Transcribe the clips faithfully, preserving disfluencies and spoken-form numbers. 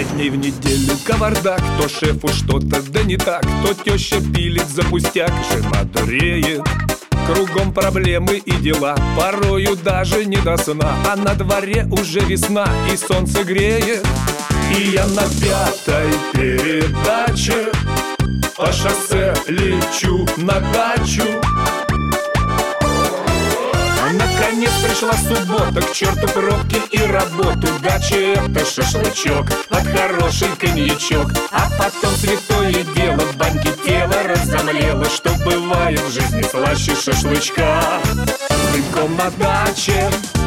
Пять дней в неделю кавардак, то шефу что-то да не так, то теща пилит за пустяк, жена дуреет. Кругом проблемы и дела, порою даже не до сна. А на дворе уже весна и солнце греет. И я на пятой передаче по шоссе лечу на дачу. Наконец пришла суббота, к черту пробки и работу. Дача — это шашлычок, под хороший коньячок. А потом святое дело, в баньке тело разомлело. Что бывает в жизни слаще шашлычка? Дымком на даче.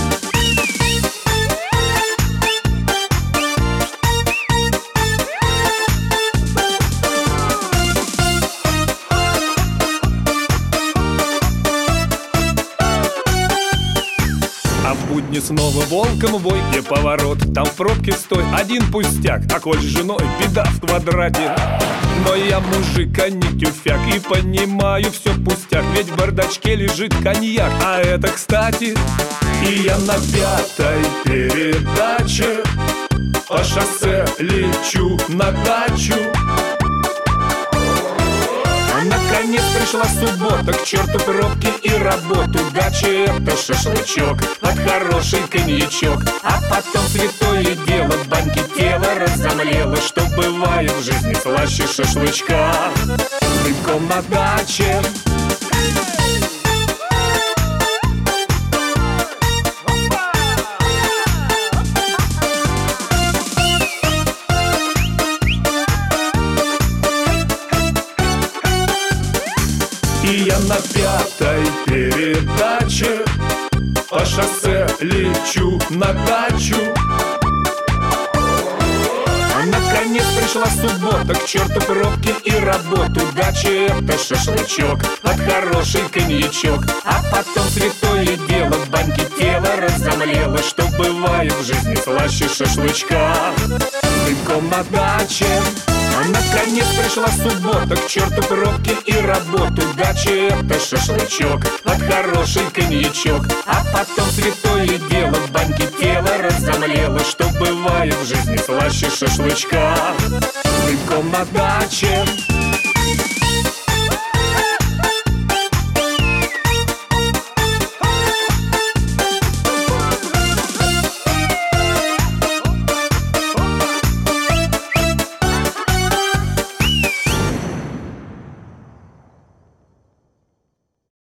А в будни снова волком вой, где поворот, там в пробке стой. Один пустяк, а коль с женой беда в квадрате. Но я мужик, а не тюфяк, и понимаю, все пустяк, ведь в бардачке лежит коньяк. А это кстати. И я на пятой передаче по шоссе лечу на дачу. Наконец пришла суббота, к черту пробки и работу. Дача — это шашлычок, под хороший коньячок. А потом святое дело, в баньке тело разомлело. Что бывает в жизни слаще шашлычка? Дымком на даче. И я на пятой передаче по шоссе лечу на дачу. Наконец пришла суббота, к черту пробки и работу. Дача — это шашлычок, под хороший коньячок. А потом святое дело, в баньке тело разомлело. Что бывает в жизни слаще шашлычка? Дымком на даче. А наконец пришла суббота, к черту пробки и работу. Дача — это шашлычок, под хороший коньячок. А потом святое дело, в баньке тело разомлело. Что бывает в жизни слаще шашлычка? Дымком на даче.